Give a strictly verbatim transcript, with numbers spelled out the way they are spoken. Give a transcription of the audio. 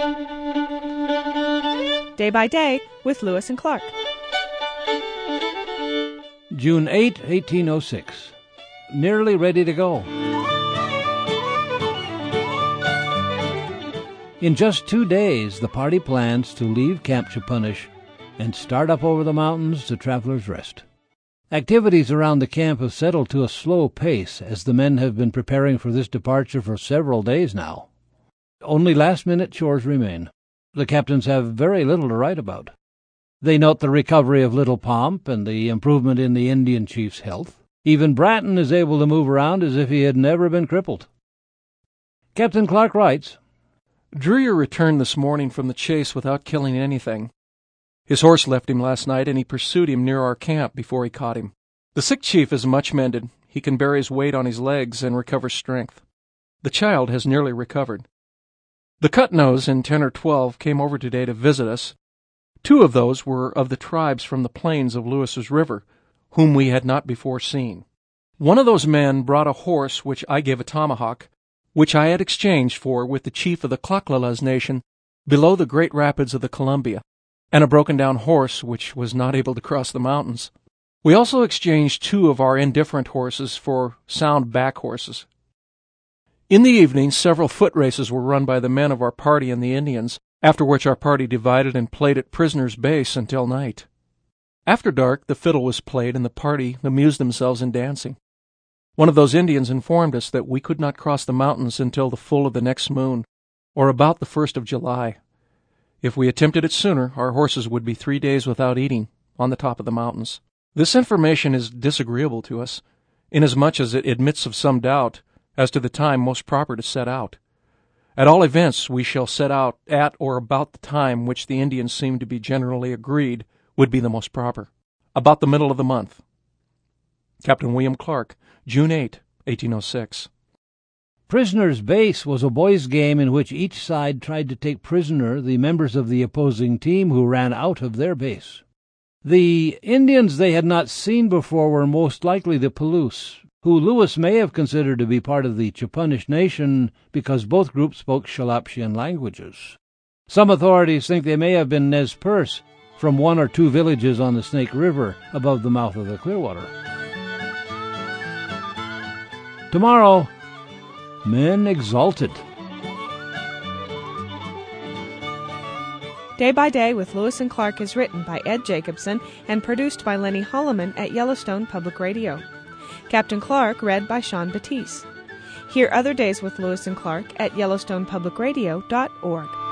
Day by Day with Lewis and Clark. June eighth, eighteen oh six. Nearly ready to go. In just two days, the party plans to leave Camp Chepunish and start up over the mountains to Traveler's Rest. Activities around the camp have settled to a slow pace as the men have been preparing for this departure for several days now. Only last-minute chores remain. The captains have very little to write about. They note the recovery of Little Pomp and the improvement in the Indian chief's health. Even Bratton is able to move around as if he had never been crippled. Captain Clark writes, Dreyer returned this morning from the chase without killing anything. His horse left him last night, and he pursued him near our camp before he caught him. The sick chief is much mended. He can bear his weight on his legs and recover strength. The child has nearly recovered. The Cut-Nose and ten or twelve came over today to visit us. Two of those were of the tribes from the plains of Lewis's River, whom we had not before seen. One of those men brought a horse which I gave a tomahawk, which I had exchanged for with the chief of the Tlaxcala's nation below the great rapids of the Columbia, and a broken-down horse which was not able to cross the mountains. We also exchanged two of our indifferent horses for sound back horses. In the evening, several foot races were run by the men of our party and the Indians, after which our party divided and played at Prisoner's Base until night. After dark, the fiddle was played, and the party amused themselves in dancing. One of those Indians informed us that we could not cross the mountains until the full of the next moon, or about the first of July. If we attempted it sooner, our horses would be three days without eating on the top of the mountains. This information is disagreeable to us, inasmuch as it admits of some doubt as to the time most proper to set out. At all events, we shall set out at or about the time which the Indians seem to be generally agreed would be the most proper, about the middle of the month. Captain William Clark, June eighth, eighteen oh six. Prisoner's Base was a boys' game in which each side tried to take prisoner the members of the opposing team who ran out of their base. The Indians they had not seen before were most likely the Palouse, who Lewis may have considered to be part of the Chepunish nation because both groups spoke Shalaptian languages. Some authorities think they may have been Nez Perce from one or two villages on the Snake River above the mouth of the Clearwater. Tomorrow, men exalted. Day by Day with Lewis and Clark is written by Ed Jacobson and produced by Lenny Holloman at Yellowstone Public Radio. Captain Clark read by Sean Batisse. Hear other days with Lewis and Clark at yellowstone public radio dot org.